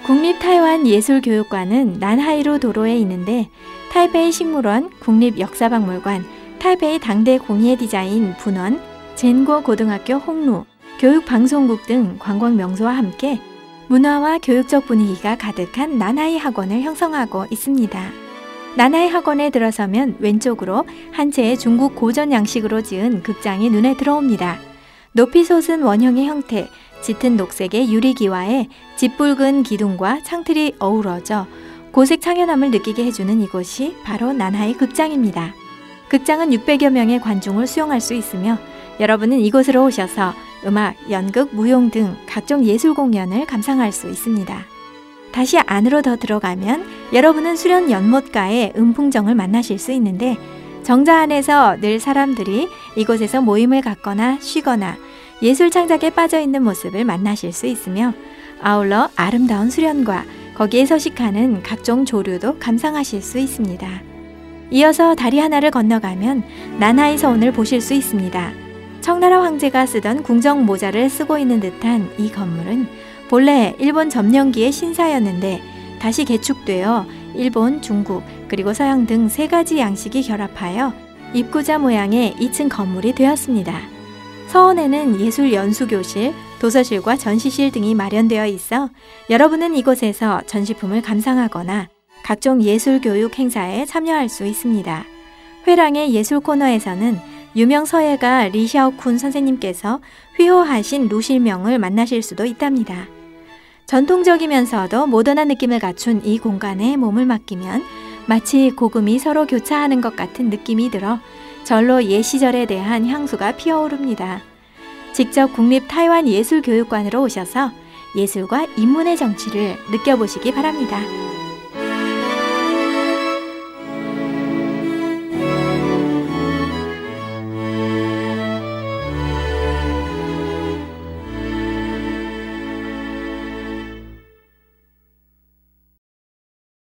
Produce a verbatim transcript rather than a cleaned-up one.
국립타이완예술교육관은 난하이루 도로에 있는데 타이베이 식물원, 국립역사박물관, 타이베이 당대 공예 디자인 분원, 젠고 고등학교 홍루, 교육방송국 등 관광명소와 함께 문화와 교육적 분위기가 가득한 난하이 학원을 형성하고 있습니다. 난하이 학원에 들어서면 왼쪽으로 한 채의 중국 고전 양식으로 지은 극장이 눈에 들어옵니다. 높이 솟은 원형의 형태, 짙은 녹색의 유리기와에 짙붉은 기둥과 창틀이 어우러져 고색 창연함을 느끼게 해주는 이곳이 바로 난하이 극장입니다. 극장은 육백여 명의 관중을 수용할 수 있으며 여러분은 이곳으로 오셔서 음악, 연극, 무용 등 각종 예술 공연을 감상할 수 있습니다. 다시 안으로 더 들어가면 여러분은 수련 연못가의 음풍정을 만나실 수 있는데 정자 안에서 늘 사람들이 이곳에서 모임을 갖거나 쉬거나 예술 창작에 빠져있는 모습을 만나실 수 있으며 아울러 아름다운 수련과 거기에 서식하는 각종 조류도 감상하실 수 있습니다. 이어서 다리 하나를 건너가면 난하이 서원을 보실 수 있습니다. 청나라 황제가 쓰던 궁정 모자를 쓰고 있는 듯한 이 건물은 본래 일본 점령기의 신사였는데 다시 개축되어 일본, 중국, 그리고 서양 등 세 가지 양식이 결합하여 입구자 모양의 이 층 건물이 되었습니다. 서원에는 예술 연수교실, 도서실과 전시실 등이 마련되어 있어 여러분은 이곳에서 전시품을 감상하거나 각종 예술교육 행사에 참여할 수 있습니다. 회랑의 예술 코너에서는 유명 서예가 리샤오쿤 선생님께서 휘호하신 루실명을 만나실 수도 있답니다. 전통적이면서도 모던한 느낌을 갖춘 이 공간에 몸을 맡기면 마치 고금이 서로 교차하는 것 같은 느낌이 들어 절로 옛 시절에 대한 향수가 피어오릅니다. 직접 국립 타이완 예술교육관으로 오셔서 예술과 인문의 정취를 느껴보시기 바랍니다.